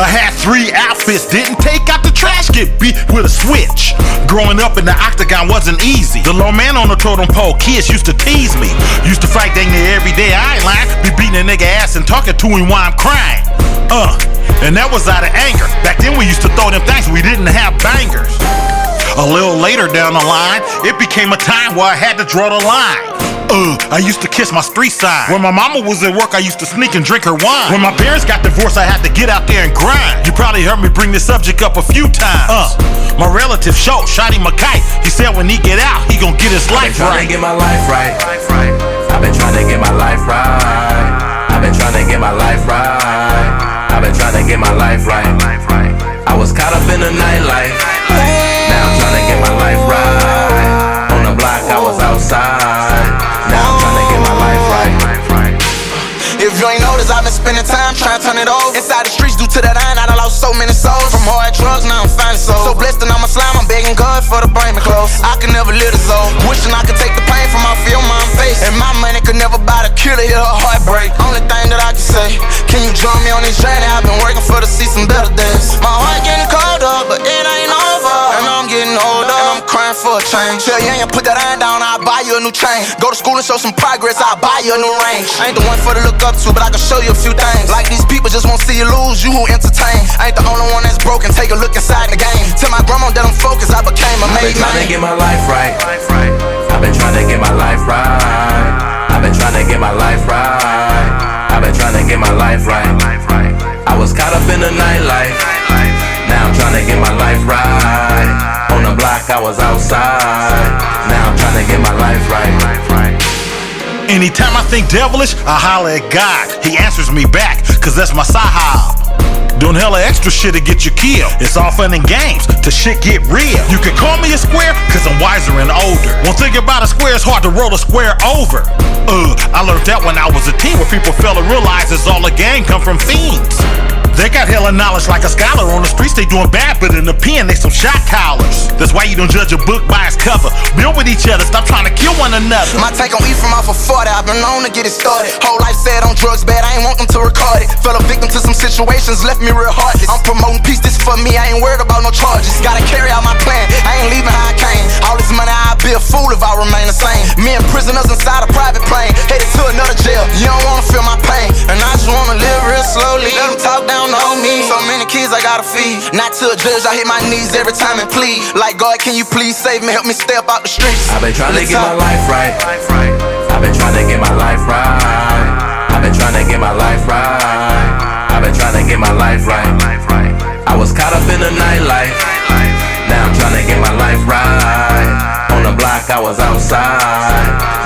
I had 3 outfits, didn't take out the trash, get beat with a switch. Growing up in the octagon wasn't easy. The low man on the totem pole, kids used to tease me. Used to fight dang near every day, I ain't lying. Be beating a nigga ass and talking to him while I'm crying. And that was out of anger. Back then we used to throw them things, we didn't have bangers. A little later down the line, it became a time where I had to draw the line. I used to kiss my street sign. When my mama was at work, I used to sneak and drink her wine. When my parents got divorced, I had to get out there and grind. You probably heard me bring this subject up a few times. My relative shot him a kite. He said when he get out, he gon' get his life right. I've been trying to get my life right. I've been trying to get my life right. I've been trying to get my life right. I've been trying to get my life right. I was caught up in the nightlife. Now I'm trying to get my life right. On the block, I was outside. Now I'm trying to get my life right. If you ain't noticed, I've been spending time trying to turn it over. Inside the streets, due to that iron, I done lost so many souls. From hard drugs, now I'm finding souls. So blessed and I'm a slime, I'm begging God for the brain me close. I could never live this old. Wishing I could take the pain from off your mom's face. And my money could never buy the cure to heal her heartbreak. Only thing that I can say, can you join me on this journey? I've been working for to see some better days. My heart getting colder, but it ain't over. And I'm getting older, and I'm crying for a change. Tell you, put that iron down, I'll buy you a new chain. Go to school and show some progress, I'll buy you a new range. I ain't the one for to look up to, but I can show you a few things. Like these people just won't see you lose, you who entertain. I ain't the only one that's broken, take a look inside the game. Tell my grandma that I'm focused, I became a made man. I've been trying to get my life right. I've been trying to get my life right. I've been trying to get my life right. I've been trying to get my life right. I was caught up in the nightlife. Now I'm trying to get my life right. On the block, I was outside. Now I'm trying to get my life right. Anytime I think devilish, I holler at God. He answers me back, cause that's my sahab. Doing hella extra shit to get you killed. It's all fun and games till shit get real. You can call me a square, cause I'm wiser and older. One thing about a square, it's hard to roll a square over. I learned that when I was a teen, where people fail to realize it's all a game come from fiends. They got hella knowledge like a scholar. On the streets they doing bad, but in the pen they some shot callers. That's why you don't judge a book by its cover. Build with each other, stop trying to kill one another. My take on Ephraim off of 40, I've been known to get it started. Whole life said on drugs bad, I ain't want them to record it. Fell a victim to some situations, left me real heartless. I'm promoting peace, this for me, I ain't worried about no charges. Gotta carry out my plan, I ain't leaving how I came. All this money, I'd be a fool if I remain the same. Me and prisoners inside a private plane, headed to another jail. You don't wanna feel my pain, and I just wanna live real slowly. Let them talk down on me. So many kids I gotta feed. Not to a judge, I hit my knees every time and plead. Like, God, can you please save me? Help me stay up out the streets. I've been trying to get my life right. I've been trying to get my life right. I've been trying to get my life right. I've been trying to get my life right. I was caught up in the nightlife. Now I'm trying to get my life right. On the block, I was outside.